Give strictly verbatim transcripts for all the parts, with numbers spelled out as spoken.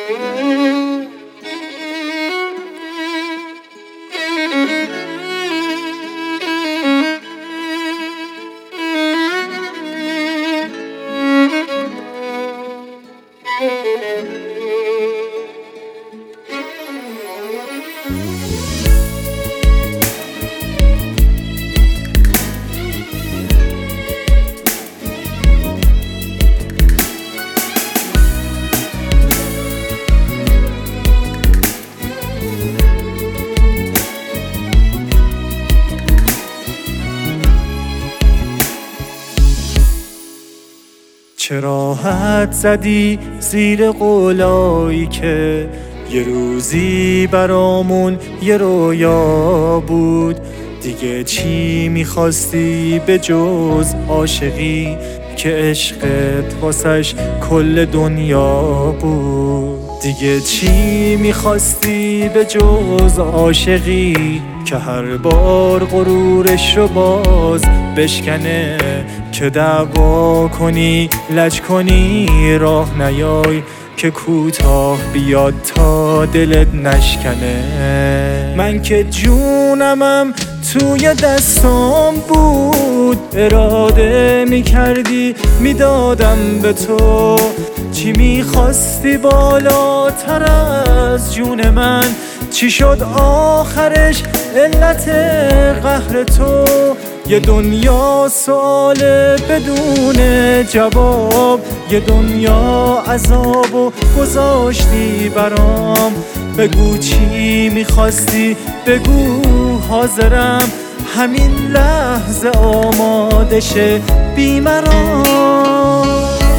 چرا حد زدی زیر قولایی که یه روزی برامون یه رویا بود؟ دیگه چی میخواستی به جز عاشقی که عشقت واسش کل دنیا بود؟ دیگه چی میخواستی به جز عاشقی که هر بار غرورش رو باز بشکنه، که دعوا کنی لج کنی راه نیای، که کوتاه بیاد تا دلت نشکنه. من که جونمم توی دستام بود، اراده میکردی میدادم به تو. چی میخواستی بالاتر از جون من؟ چی شد آخرش علت قهر تو؟ یه دنیا سوال بدون جواب، یه دنیا عذاب و گذاشتی برام. بگو چی میخواستی، بگو حاضرم همین لحظه آماده شه بیمرام.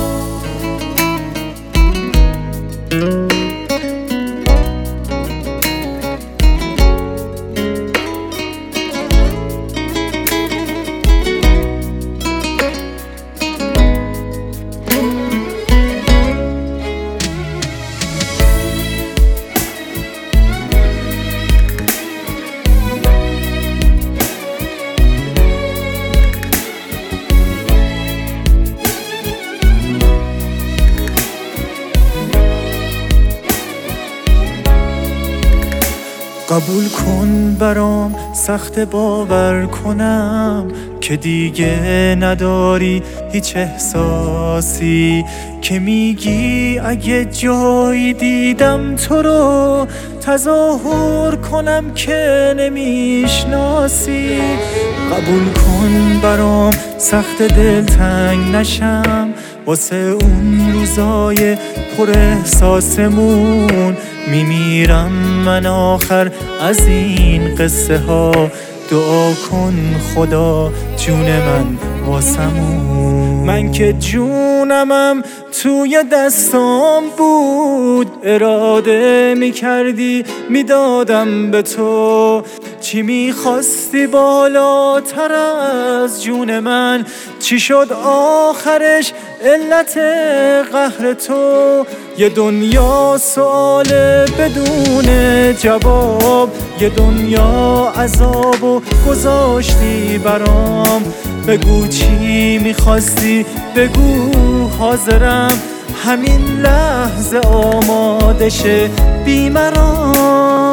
قبول کن برام سخت باور کنم که دیگه نداری هیچ احساسی، که میگی اگه جایی دیدم تو رو تظاهر کنم که نمیشناسی. قبول کن برام سخت دلتنگ نشم واسه اون روزای پر احساسمون. میمیرم من آخر از این قصه ها، دعا کن خدا جون من واسمون. من که جونمم توی دستام بود، اراده میکردی میدادم به تو. چی میخواستی بالاتر از جون من؟ چی شد آخرش علت قهر تو؟ یه دنیا سوال بدون جواب، یه دنیا عذاب و گذاشتی برام. بگو چی میخواستی، بگو حاضرم همین لحظه آماده شه بیمرام.